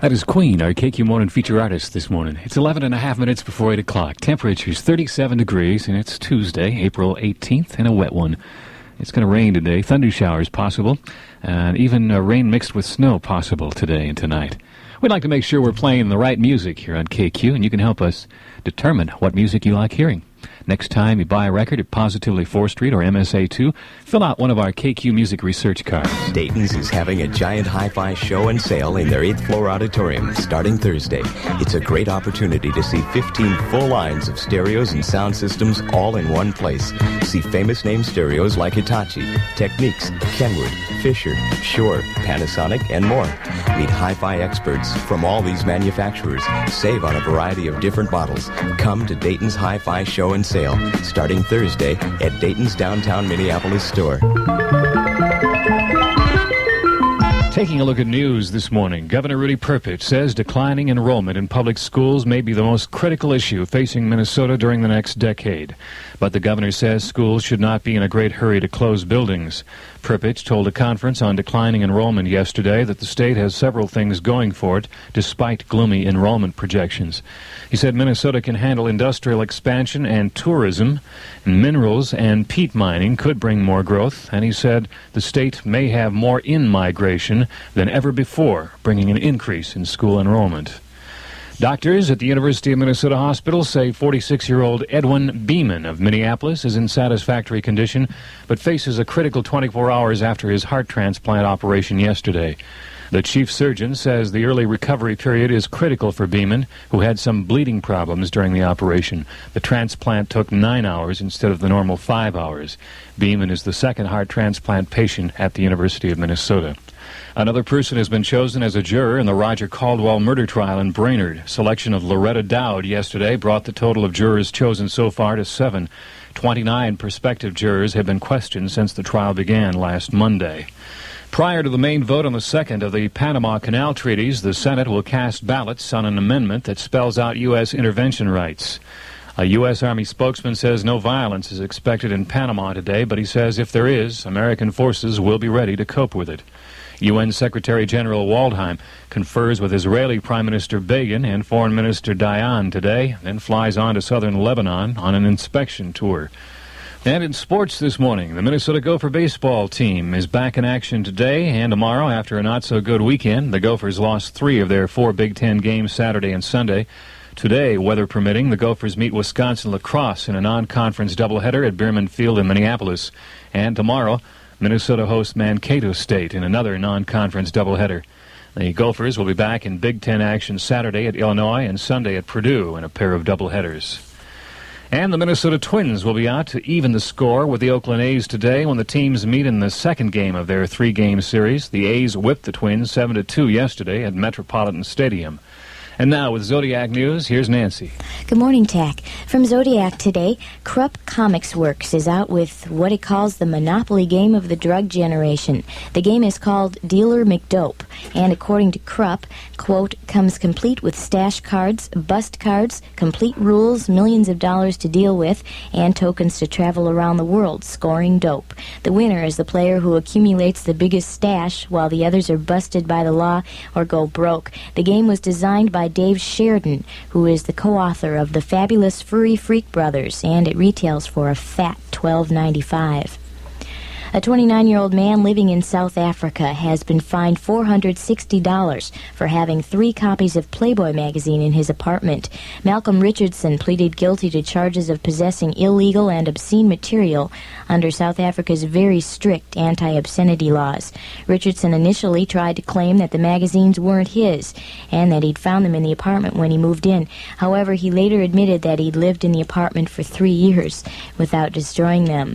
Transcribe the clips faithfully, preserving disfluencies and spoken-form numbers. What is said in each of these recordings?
That is Queen, our K Q Morning feature artist this morning. It's eleven and a half minutes before eight o'clock. Temperature's thirty-seven degrees, and it's Tuesday, April eighteenth, and a wet one. It's going to rain today. Thunder showers possible, and even uh, rain mixed with snow possible today and tonight. We'd like to make sure we're playing the right music here on K Q, and you can help us determine what music you like hearing. Next time you buy a record at Positively fourth Street or M S A two, fill out one of our K Q Music Research cards. Dayton's is having a giant hi-fi show and sale in their eighth floor auditorium starting Thursday. It's a great opportunity to see fifteen full lines of stereos and sound systems all in one place. See famous name stereos like Hitachi, Technics, Kenwood, Fisher, Shure, Panasonic, and more. Meet hi-fi experts from all these manufacturers. Save on a variety of different models. Come to Dayton's Hi-Fi Show and Sale starting Thursday at Dayton's downtown Minneapolis store. Taking a look at news this morning, Governor Rudy Perpich says declining enrollment in public schools may be the most critical issue facing Minnesota during the next decade. But the governor says schools should not be in a great hurry to close buildings. Perpich told a conference on declining enrollment yesterday that the state has several things going for it, despite gloomy enrollment projections. He said Minnesota can handle industrial expansion and tourism, and minerals and peat mining could bring more growth, and he said the state may have more in-migration than ever before, bringing an increase in school enrollment. Doctors at the University of Minnesota Hospital say forty-six-year-old Edwin Beeman of Minneapolis is in satisfactory condition, but faces a critical twenty-four hours after his heart transplant operation yesterday. The chief surgeon says the early recovery period is critical for Beeman, who had some bleeding problems during the operation. The transplant took nine hours instead of the normal five hours. Beeman is the second heart transplant patient at the University of Minnesota. Another person has been chosen as a juror in the Roger Caldwell murder trial in Brainerd. Selection of Loretta Dowd yesterday brought the total of jurors chosen so far to seven. twenty-nine prospective jurors have been questioned since the trial began last Monday. Prior to the main vote on the second of the Panama Canal treaties, the Senate will cast ballots on an amendment that spells out U S intervention rights. A U S Army spokesman says no violence is expected in Panama today, but he says if there is, American forces will be ready to cope with it. U N Secretary General Waldheim confers with Israeli Prime Minister Begin and Foreign Minister Dayan today, then flies on to southern Lebanon on an inspection tour. And in sports this morning, the Minnesota Gopher baseball team is back in action today and tomorrow after a not-so-good weekend. The Gophers lost three of their four Big Ten games Saturday and Sunday. Today, weather permitting, the Gophers meet Wisconsin lacrosse in a non-conference doubleheader at Beerman Field in Minneapolis. And tomorrow, Minnesota hosts Mankato State in another non-conference doubleheader. The Gophers will be back in Big Ten action Saturday at Illinois and Sunday at Purdue in a pair of doubleheaders. And the Minnesota Twins will be out to even the score with the Oakland A's today when the teams meet in the second game of their three-game series. The A's whipped the Twins seven to two yesterday at Metropolitan Stadium. And now with Zodiac News, here's Nancy. Good morning, Tack. From Zodiac today, Krupp Comics Works is out with what it calls the Monopoly game of the drug generation. The game is called Dealer McDope, and according to Krupp, quote, comes complete with stash cards, bust cards, complete rules, millions of dollars to deal with, and tokens to travel around the world scoring dope. The winner is the player who accumulates the biggest stash while the others are busted by the law or go broke. The game was designed by Dave Sheridan, who is the co-author of The Fabulous Furry Freak Brothers, and it retails for a fat twelve ninety-five. A twenty-nine-year-old man living in South Africa has been fined four hundred sixty dollars for having three copies of Playboy magazine in his apartment. Malcolm Richardson pleaded guilty to charges of possessing illegal and obscene material under South Africa's very strict anti-obscenity laws. Richardson initially tried to claim that the magazines weren't his and that he'd found them in the apartment when he moved in. However, he later admitted that he'd lived in the apartment for three years without destroying them.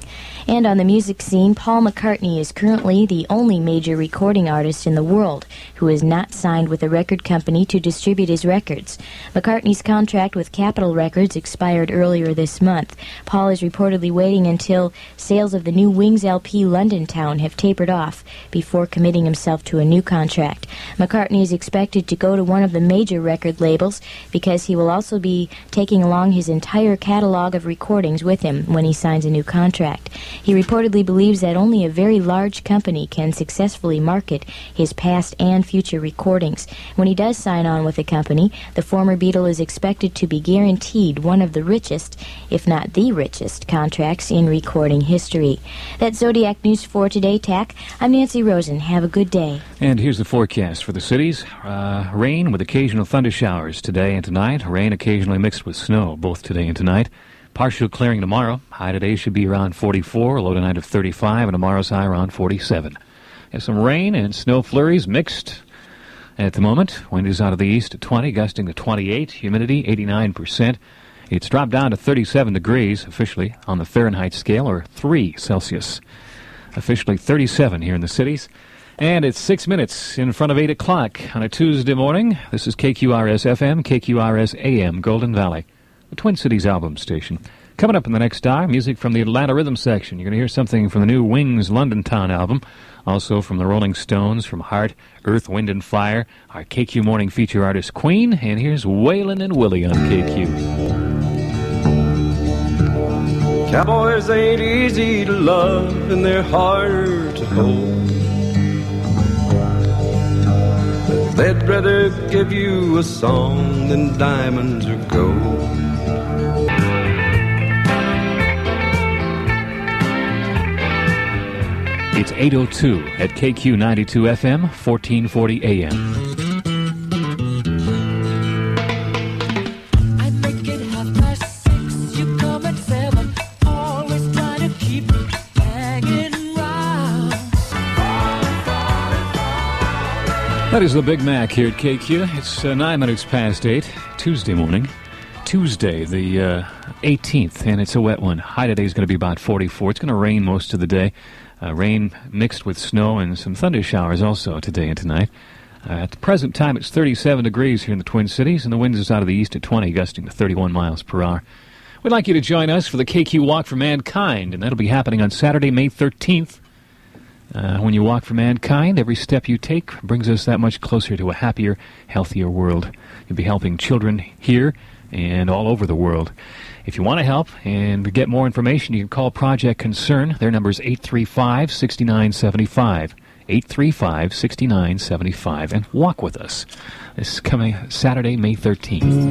And on the music scene, Paul McCartney is currently the only major recording artist in the world who is not signed with a record company to distribute his records. McCartney's contract with Capitol Records expired earlier this month. Paul is reportedly waiting until sales of the new Wings L P London Town have tapered off before committing himself to a new contract. McCartney is expected to go to one of the major record labels because he will also be taking along his entire catalog of recordings with him when he signs a new contract. He reportedly believes that only a very large company can successfully market his past and future recordings. When he does sign on with a company, the former Beatle is expected to be guaranteed one of the richest, if not the richest, contracts in recording history. That's Zodiac News for today, Tack. I'm Nancy Rosen. Have a good day. And here's the forecast for the cities. Uh, rain with occasional thunder showers today and tonight. Rain occasionally mixed with snow, both today and tonight. Partial clearing tomorrow. High today should be around forty-four, low tonight of thirty-five, and tomorrow's high around forty-seven. There's some rain and snow flurries mixed at the moment. Wind is out of the east at twenty, gusting to twenty-eight. Humidity eighty-nine percent. It's dropped down to thirty-seven degrees officially on the Fahrenheit scale, or three Celsius. Officially thirty-seven here in the cities. And it's six minutes in front of eight o'clock on a Tuesday morning. This is K Q R S F M, K Q R S A M, Golden Valley, the Twin Cities album station. Coming up in the next hour, music from the Atlanta Rhythm section. You're going to hear something from the new Wings London Town album, also from the Rolling Stones, from Heart, Earth, Wind and Fire, our K Q morning feature artist Queen, and here's Waylon and Willie on K Q. Cowboys ain't easy to love and they're hard to hold. They'd rather give you a song than diamonds or gold. It's eight oh two at K Q ninety-two F M, fourteen forty A M. I make it half past six, you come at seven, always trying to keep me hanging around. That is the Big Mac here at K Q. It's uh, nine minutes past eight, Tuesday morning. Tuesday, the uh, eighteenth, and it's a wet one. High today is going to be about forty-four. It's going to rain most of the day. Uh, rain mixed with snow and some thunder showers also today and tonight. Uh, at the present time, it's thirty-seven degrees here in the Twin Cities, and the wind is out of the east at twenty, gusting to thirty-one miles per hour. We'd like you to join us for the K Q Walk for Mankind, and that'll be happening on Saturday, May thirteenth. Uh, when you walk for mankind, every step you take brings us that much closer to a happier, healthier world. You'll be helping children here and all over the world. If you want to help and get more information, you can call Project Concern. Their number is eight three five, six nine seven five. eight three five, six nine seven five. And walk with us. This is coming Saturday, May thirteenth.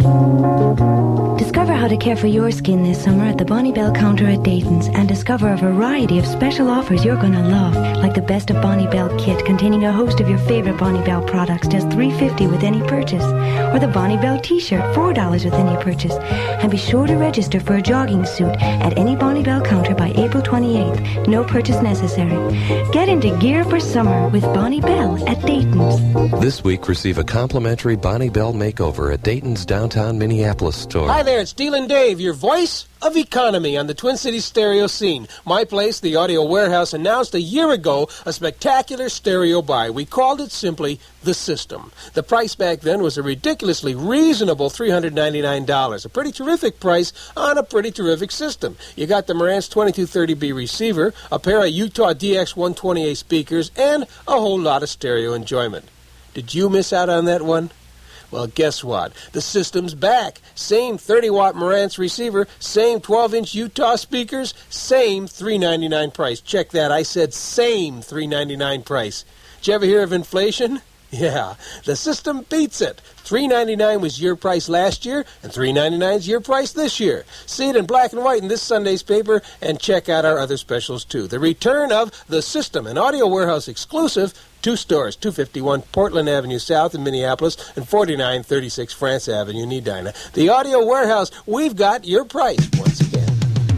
Discover how to care for your skin this summer at the Bonnie Bell counter at Dayton's and discover a variety of special offers you're going to love, like the Best of Bonnie Bell kit containing a host of your favorite Bonnie Bell products, just three dollars and fifty cents with any purchase, or the Bonnie Bell t-shirt, four dollars with any purchase. And be sure to register for a jogging suit at any Bonnie Bell counter by April twenty-eighth. No purchase necessary. Get into gear for summer with Bonnie Bell at Dayton's. This week, receive a complimentary Bonnie Bell makeover at Dayton's downtown Minneapolis store. Hi there, it's Dealin' Dave, your voice of economy on the Twin Cities stereo scene. My place, the Audio Warehouse, announced a year ago a spectacular stereo buy. We called it simply The System. The price back then was a ridiculously reasonable three hundred ninety-nine dollars. A pretty terrific price on a pretty terrific system. You got the Marantz twenty-two thirty B receiver, a pair of Utah D X one twenty-eight speakers, and a whole lot of stereo enjoyment. Did you miss out on that one? Well, guess what? The system's back. Same thirty watt Marantz receiver, same twelve inch Utah speakers, same three ninety-nine price. Check that. I said same three ninety-nine price. Did you ever hear of inflation? Yeah, the system beats it. three ninety-nine was your price last year, and three ninety-nine is your price this year. See it in black and white in this Sunday's paper, and check out our other specials, too. The return of The System, an Audio Warehouse exclusive. Two stores, two fifty-one Portland Avenue South in Minneapolis and forty-nine thirty-six France Avenue in Edina. The Audio Warehouse, we've got your price once again.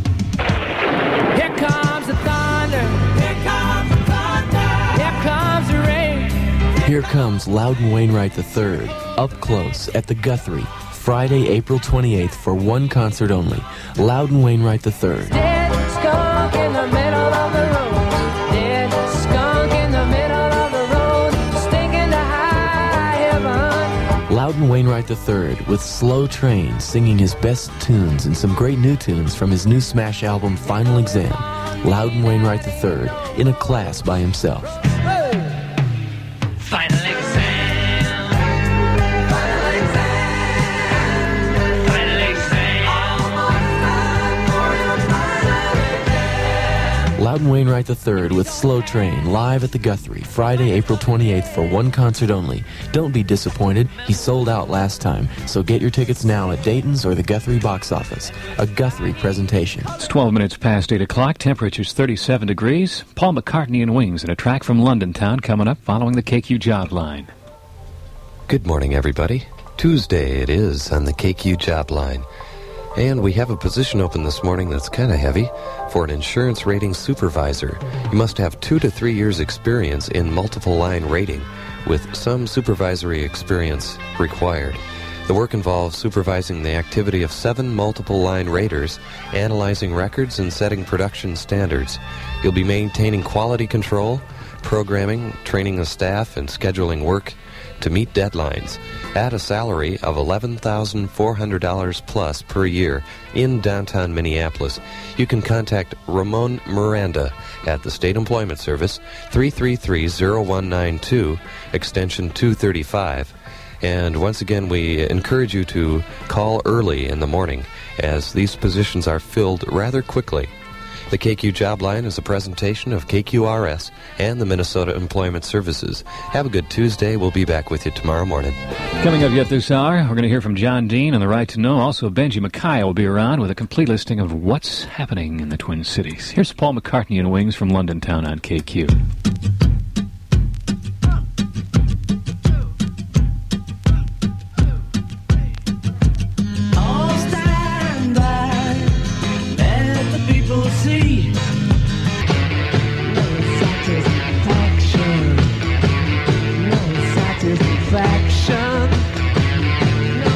Here comes the thunder. Here comes the thunder. Here comes the rain. Here comes Loudon Wainwright the third, up close at the Guthrie, Friday, April twenty-eighth for one concert only. Loudon Wainwright the third. Dead skunk in the middle of the road. Dead skunk in the middle of the road. Stinking to high heaven. Loudon Wainwright the third with Slow Train singing his best tunes and some great new tunes from his new smash album Final Exam. Loudon Wainwright the third in a class by himself. Final exam. Final exam. Final exam. Almost time for your final exam. Loudon Wainwright the third with Slow Train live at the Guthrie, Friday, April twenty-eighth for one concert only. Don't be disappointed. He sold out last time, so get your tickets now at Dayton's or the Guthrie box office. A Guthrie presentation. It's twelve minutes past eight o'clock. Temperature's thirty-seven degrees. Paul McCartney and Wings and a track from London Town coming up following the K Q Job Line. Good morning, everybody. Tuesday it is on the K Q Job Line. And we have a position open this morning that's kind of heavy for an insurance rating supervisor. You must have two to three years experience in multiple line rating with some supervisory experience required. The work involves supervising the activity of seven multiple line raters, analyzing records and setting production standards. You'll be maintaining quality control, programming, training the staff, and scheduling work to meet deadlines at a salary of eleven thousand four hundred dollars plus per year in downtown Minneapolis. You can contact Ramon Miranda at the State Employment Service, three three three, zero one nine two, extension two thirty-five. And once again, we encourage you to call early in the morning as these positions are filled rather quickly. The K Q Job Line is a presentation of K Q R S and the Minnesota Employment Services. Have a good Tuesday. We'll be back with you tomorrow morning. Coming up yet this hour, we're going to hear from John Dean on the Right to Know. Also, Benji Mackay will be around with a complete listing of what's happening in the Twin Cities. Here's Paul McCartney and Wings from London Town on K Q. See, no satisfaction, no satisfaction, no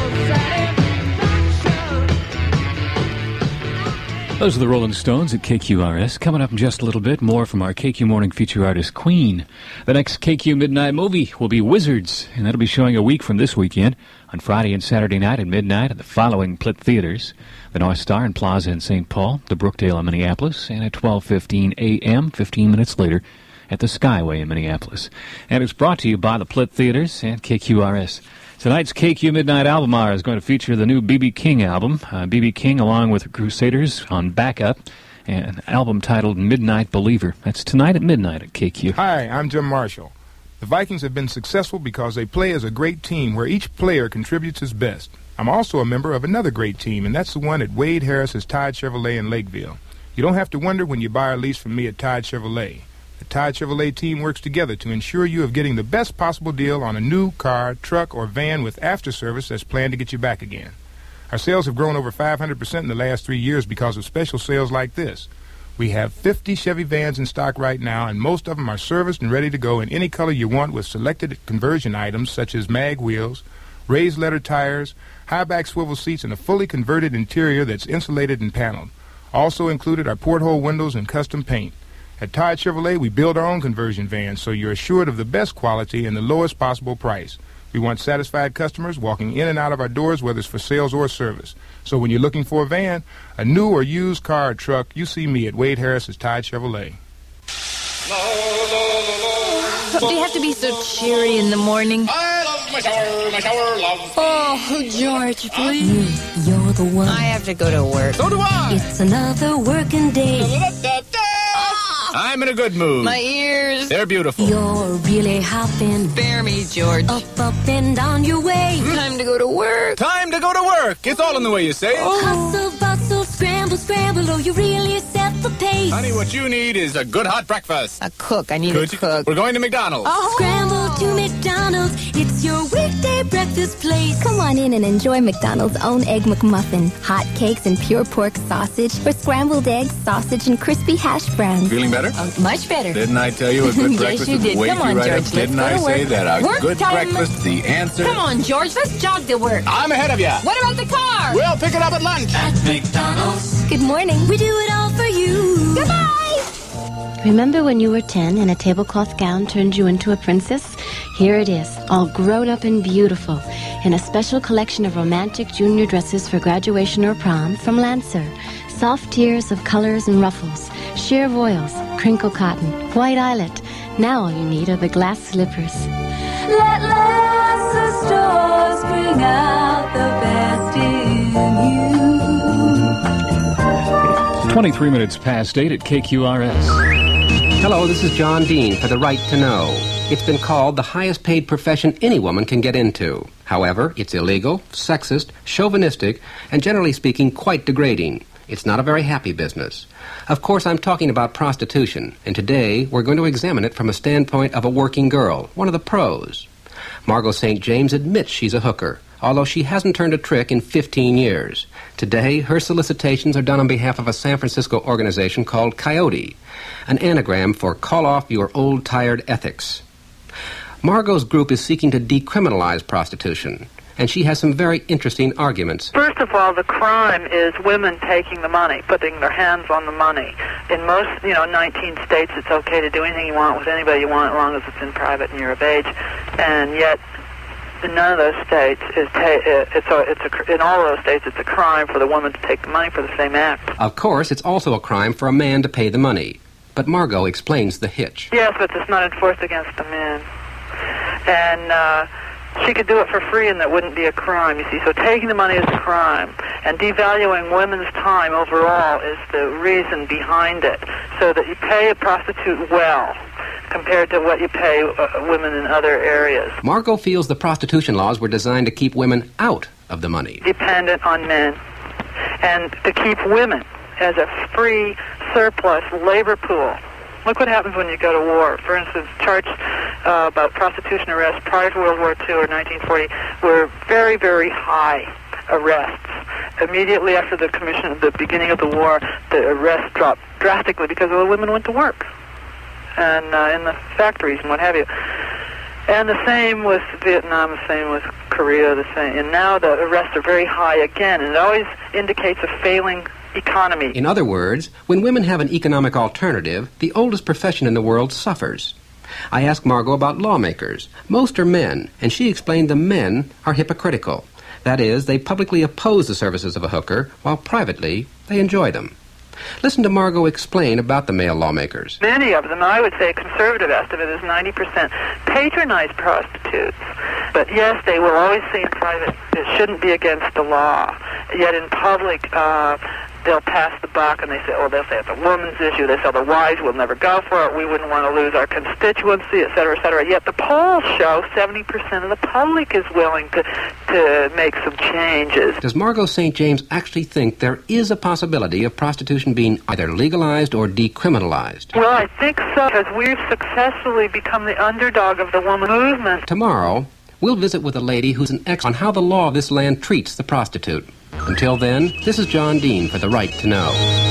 satisfaction. Those are the Rolling Stones at K Q R S. Coming up in just a little bit, more from our K Q Morning feature artist, Queen. The next K Q Midnight movie will be Wizards, and that'll be showing a week from this weekend on Friday and Saturday night at midnight at the following Plitt Theaters: the North Star and Plaza in Saint Paul, the Brookdale in Minneapolis, and at twelve fifteen a.m., fifteen minutes later, at the Skyway in Minneapolis. And it's brought to you by the Plitt Theaters and K Q R S. Tonight's K Q Midnight Album Hour is going to feature the new B B King album. Uh, B B King, along with the Crusaders, on backup, and an album titled Midnight Believer. That's tonight at midnight at K Q. Hi, I'm Jim Marshall. The Vikings have been successful because they play as a great team where each player contributes his best. I'm also a member of another great team, and that's the one at Wade Harris's Tide Chevrolet in Lakeville. You don't have to wonder when you buy or lease from me at Tide Chevrolet. The Tide Chevrolet team works together to ensure you of getting the best possible deal on a new car, truck, or van with after-service that's planned to get you back again. Our sales have grown over five hundred percent in the last three years because of special sales like this. We have fifty Chevy vans in stock right now, and most of them are serviced and ready to go in any color you want with selected conversion items such as mag wheels, raised leather tires, high-back swivel seats, and a fully converted interior that's insulated and paneled. Also included are porthole windows and custom paint. At Tide Chevrolet, we build our own conversion vans, so you're assured of the best quality and the lowest possible price. We want satisfied customers walking in and out of our doors, whether it's for sales or service. So when you're looking for a van, a new or used car or truck, you see me at Wade Harris's Tide Chevrolet. Do you have to be so cheery in the morning? I love my shower, my shower love. Oh, George, please. You, you're the one. I have to go to work. So do I. It's another working day. I'm in a good mood. My ears. They're beautiful. You're really hopping. Spare me, George. Up, up, and down your way. Time to go to work. Time to go to work. It's all in the way you say it. Oh. Hustle, bustle, scramble, scramble. Oh, you really set the pace. Honey, what you need is a good hot breakfast. A cook. I need Could a cook. We're going to McDonald's. Oh. Scramble to McDonald's. It's your weekday breakfast place. Come on in and enjoy McDonald's own Egg McMuffin, hot cakes and pure pork sausage, or scrambled eggs, sausage, and crispy hash browns. Feeling better? Uh, much better. Didn't I tell you a good Yes, breakfast you is did. way Come on, right George, up? Didn't I let's go to say work. that a Work good time. breakfast is the answer? Come on, George. Let's jog to work. I'm ahead of you. What about the car? We'll pick it up at lunch. At McDonald's. Good morning. We do it all for you. Goodbye. Remember when you were ten and a tablecloth gown turned you into a princess? Here it is, all grown up and beautiful, in a special collection of romantic junior dresses for graduation or prom from Lancer. Soft tiers of colors and ruffles, sheer voiles, crinkle cotton, white eyelet. Now all you need are the glass slippers. Let Lancer stores bring out the best in you. twenty-three minutes past eight at K Q R S. Hello, this is John Dean for The Right to Know. It's been called the highest paid profession any woman can get into. However, it's illegal, sexist, chauvinistic, and generally speaking, quite degrading. It's not a very happy business. Of course, I'm talking about prostitution, and today we're going to examine it from a standpoint of a working girl, one of the pros. Margot Saint James admits she's a hooker, although she hasn't turned a trick in fifteen years. Today, her solicitations are done on behalf of a San Francisco organization called Coyote, an anagram for Call Off Your Old Tired Ethics. Margot's group is seeking to decriminalize prostitution, and she has some very interesting arguments. First of all, the crime is women taking the money, putting their hands on the money. In most, you know, nineteen states, it's okay to do anything you want with anybody you want as long as it's in private and you're of age, and yet in none of those states is ta- it's a, it's a, in all of those states it's a crime for the woman to take the money for the same act. Of course, it's also a crime for a man to pay the money, but Margot explains the hitch. Yes, but it's not enforced against the men. And uh, she could do it for free and that wouldn't be a crime, you see. So taking the money is a crime. And devaluing women's time overall is the reason behind it. So that you pay a prostitute well compared to what you pay uh, women in other areas. Margot feels the prostitution laws were designed to keep women out of the money. Dependent on men. And to keep women as a free surplus labor pool. Look what happens when you go to war. For instance, charts uh, about prostitution arrests prior to World War Two or nineteen forty were very, very high arrests. Immediately after the commission, the beginning of the war, the arrests dropped drastically because all the women went to work and uh, in the factories and what have you. And the same with Vietnam, the same with Korea, the same. And now the arrests are very high again, and it always indicates a failing economy. In other words, when women have an economic alternative, the oldest profession in the world suffers. I asked Margot about lawmakers. Most are men, and she explained the men are hypocritical. That is, they publicly oppose the services of a hooker, while privately they enjoy them. Listen to Margot explain about the male lawmakers. Many of them, I would say a conservative estimate is ninety percent, patronize prostitutes. But yes, they will always say in private it shouldn't be against the law. Yet in public, uh, they'll pass the buck and they say, oh, they'll say it's a woman's issue. They say the wives will never go for it. We wouldn't want to lose our constituency, et cetera, et cetera. Yet the polls show seventy percent of the public is willing to, to make some changes. Does Margot Saint James actually think there is a possibility of prostitution being either legalized or decriminalized? Well, I think so, because we've successfully become the underdog of the woman movement. Tomorrow, we'll visit with a lady who's an expert on how the law of this land treats the prostitute. Until then, this is John Dean for The Right to Know.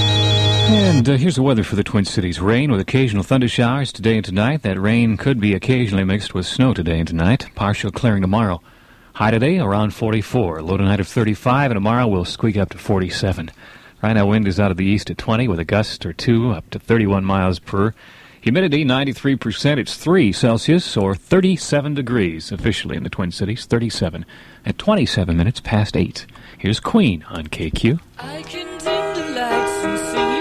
And uh, here's the weather for the Twin Cities. Rain with occasional thunder showers today and tonight. That rain could be occasionally mixed with snow today and tonight. Partial clearing tomorrow. High today around forty-four. Low tonight of thirty-five, and tomorrow we'll squeak up to forty-seven. Right now wind is out of the east at twenty with a gust or two up to thirty-one miles per hour. Humidity ninety-three percent. It's three Celsius or thirty-seven degrees officially in the Twin Cities. thirty-seven at twenty-seven minutes past eight. Here's Queen on K Q. I can dim the lights and sing